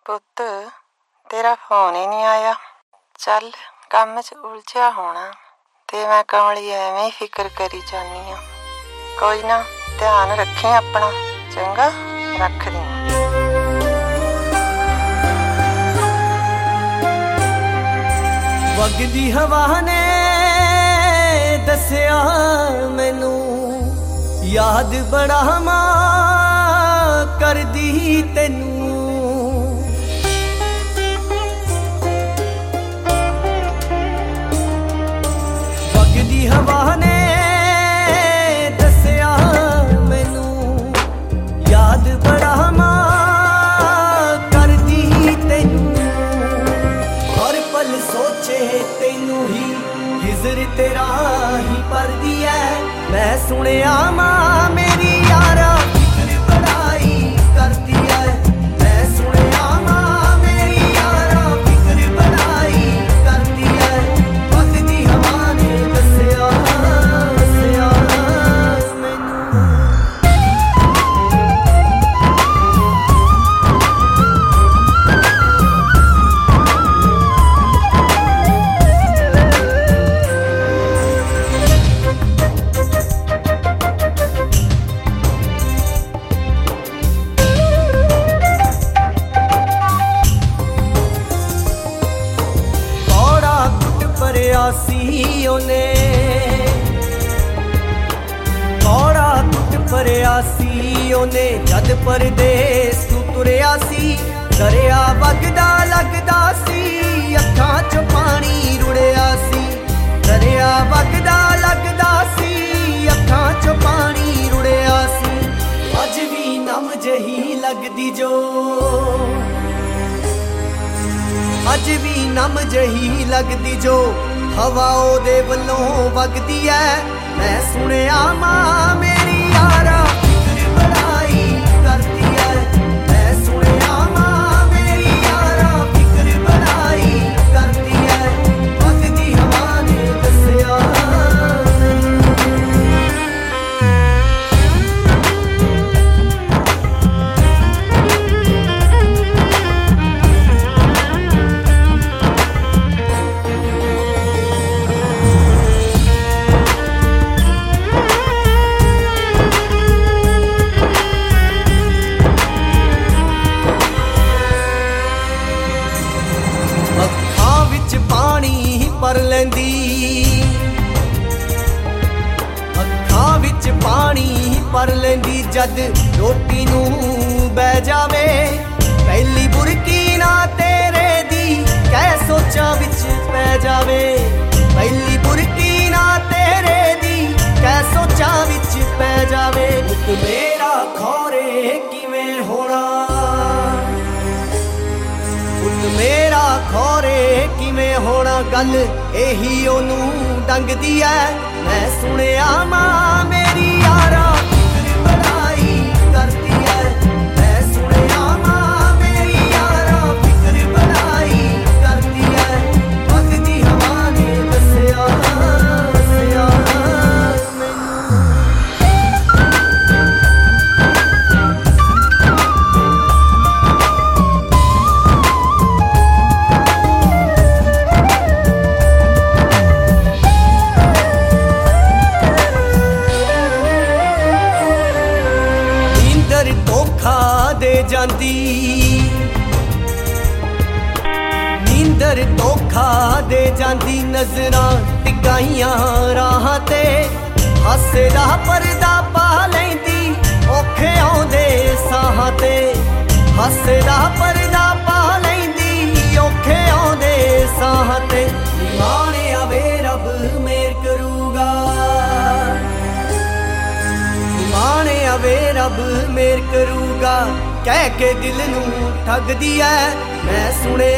ਪੁੱਤ ਤੇਰਾ ਫੋਨ ਹੀ ਨਹੀਂ ਆਇਆ। ਚੱਲ ਕੰਮ 'ਚ ਉਲਝਿਆ ਹੋਣਾ ਤੇ ਮੈਂ ਕਮਲੀ ਐਵੇਂ ਹੀ ਫਿਕਰ ਕਰੀ ਜਾਨੀ ਆ। ਕੋਈ ਨਾ, ਧਿਆਨ ਰੱਖੀ ਆਪਣਾ, ਚੰਗਾ? ਰੱਖਦੀ ਆਂ। ਵਗਦੀ ਹਵਾ ਨੇ ਦੱਸਿਆ ਮੈਨੂੰ, ਯਾਦ ਬੜਾ ਮਾਂ ਕਰਦੀ ਤੈਨੂੰ। ਵਗਦੀ ਹਵਾ ਨੇ ਦੱਸਿਆ ਮੈਨੂੰ, ਯਾਦ ਬੜਾ ਮਾਂ ਕਰਦੀ ਤੈਨੂੰ। ਹਰ ਪਲ ਸੋਚੇ ਤੈਨੂੰ ਹੀ, ਹਿਜ਼ਰ ਤੇਰਾ ਹੀ ਪਰਦੀ ਐ। ਮੈਂ ਸੁਣਿਆ ਮਾਂ ਮੇਰੀ ਯਾਰਾ ਫਿਕਰ ਬੜਾਈ ਕਰਦੀ ਐ। ਮੈਂ ਸੁਣਿਆ ਮਾਂ ਮੇਰੀ ਯਾਰਾ ਫਿਕਰ ਬੜਾਈ ਕਰਦੀ ਐ। ਵਗਦੀ ਹਵਾ ਨੇ ਦੱਸਿਆ ਮੈਨੂੰ। ਸੀ ਉਹਨੇ ਥੋੜਾ ਟੁੱਟ ਭਰਿਆ ਸੀ ਉਹਨੇ, ਜਦ ਪਰਦੇਸ ਤੂੰ ਤੁਰਿਆ ਸੀ। ਦਰਿਆ ਵਗਦਾ ਲੱਗਦਾ ਸੀ, ਅੱਖਾਂ 'ਚੋਂ ਪਾਣੀ ਰੁੜਿਆ ਸੀ। ਦਰਿਆ ਵਗਦਾ ਲੱਗਦਾ ਸੀ, ਅੱਖਾਂ 'ਚੋਂ ਪਾਣੀ ਰੁੜਿਆ ਸੀ। ਅੱਜ ਵੀ ਨਮ ਜਿਹੀ ਲੱਗਦੀ ਜੋ, ਅੱਜ ਵੀ ਨਮ ਜਿਹੀ ਲੱਗਦੀ ਜੋ ਹਵਾ ਉਹਦੇ ਵੱਲੋਂ ਵਗਦੀ ਐ। ਮੈਂ ਸੁਣਿਆ ਮਾਂ ਮੇਰੀ ਯਾਰਾ ਫਿਕਰ ਬੜਾਈ ਕਰਦੀ ਐ। ਮੈਂ ਸੁਣਿਆ ਮਾਂ ਮੇਰੀ ਯਾਰਾ ਫਿਕਰ ਬੜਾਈ ਕਰਦੀ ਐ। ਵਗਦੀ ਹਵਾ ਨੇ ਦੱਸਿਆ ਪਾਣੀ ਭਰ ਲੈਂਦੀ, ਅੱਖਾਂ ਵਿੱਚ ਪਾਣੀ ਭਰ ਲੈਂਦੀ। ਜਦ ਰੋਟੀ ਨੂੰ ਬਹਿ ਜਾਵੇ, ਪਹਿਲੀ ਬੁਰਕੀ ਨਾ ਤੇਰੇ ਦੀ ਕਹਿ ਸੋਚਾਂ ਵਿੱਚ ਪੈ ਜਾਵੇ। ਪਹਿਲੀ ਬੁਰਕੀ ਨਾ ਤੇਰੇ ਦੀ ਕਹਿ ਸੋਚਾਂ ਵਿੱਚ ਪੈ ਜਾਵੇ। ਪੁੱਤ ਮੇਰਾ ਖੌਰੇ ਕਿਵੇਂ ਹੋਣਾ, ਪੁੱਤ ਮੇਰਾ ਖੌਰੇ ਕਿਵੇਂ ਹੋਣਾ। ਗੱਲ ਇਹੀ ਉਹਨੂੰ ਡੰਗਦੀ ਐ। ਮੈਂ ਸੁਣਿਆ ਮਾਂ ਮੇਰੀ ਯਾਰਾ ਫਿਕਰ ਬੜਾਈ ਕਰਦੀ ਐ। ਮੈਂ ਸੁਣਿਆ ਮਾਂ ਮੇਰੀ ਯਾਰਾ ਫਿਕਰ ਬੜਾਈ ਕਰਦੀ ਐ। ਵਗਦੀ ਹਵਾ ਨੇ ਦੱਸਿਆ ਮੈਨੂੰ। ਧੋਖਾ ਦੇ ਜਾਂਦੀ, ਨੀਂਦਰ ਧੋਖਾ ਦੇ ਜਾਂਦੀ। ਨਜ਼ਰਾਂ ਟਿਕਾਈਆਂ ਰਾਹਾਂ ਤੇ, ਹਾਸੇ ਦਾ ਪਰਦਾ ਪਾ ਲੈਂਦੀ ਔਖੇ ਆਉਂਦੇ ਸਾਹਾਂ ਤੇ। ਹਾਸੇ ਦਾ ਪਰਦਾ ਪਾ ਲੈਂਦੀ ਔਖੇ ਆਉਂਦੇ ਸਾਹਾਂ ਤੇ। ਮਾਣੇ ਆਵੇ ਰੱਬ ਮੇਰ ਕਰੂਗਾ, ਮਾਣੇ ਆਵੇ ਰੱਬ ਮੇਰ ਕਰੂਗਾ। ਕਹਿ ਕੇ ਦਿਲ ਨੂੰ ਠੱਗਦੀ ਐ। ਮੈਂ ਸੁਣਿਆ